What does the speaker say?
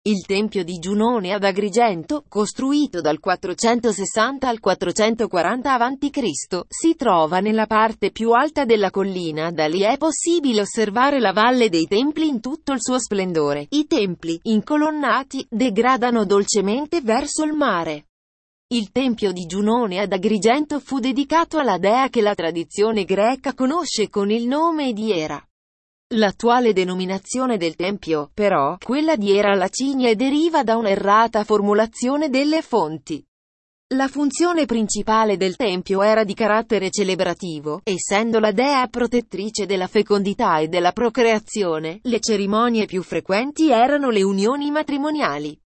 Il tempio di Giunone ad Agrigento, costruito dal 460 al 440 a.C., si trova nella parte più alta della collina. Da lì è possibile osservare la Valle dei Templi in tutto il suo splendore. I templi, incolonnati, degradano dolcemente verso il mare. Il tempio di Giunone ad Agrigento fu dedicato alla dea che la tradizione greca conosce con il nome di Era. L'attuale denominazione del tempio, però, quella di Era Lacinia, deriva da un'errata formulazione delle fonti. La funzione principale del tempio era di carattere celebrativo, essendo la dea protettrice della fecondità e della procreazione. Le cerimonie più frequenti erano le unioni matrimoniali.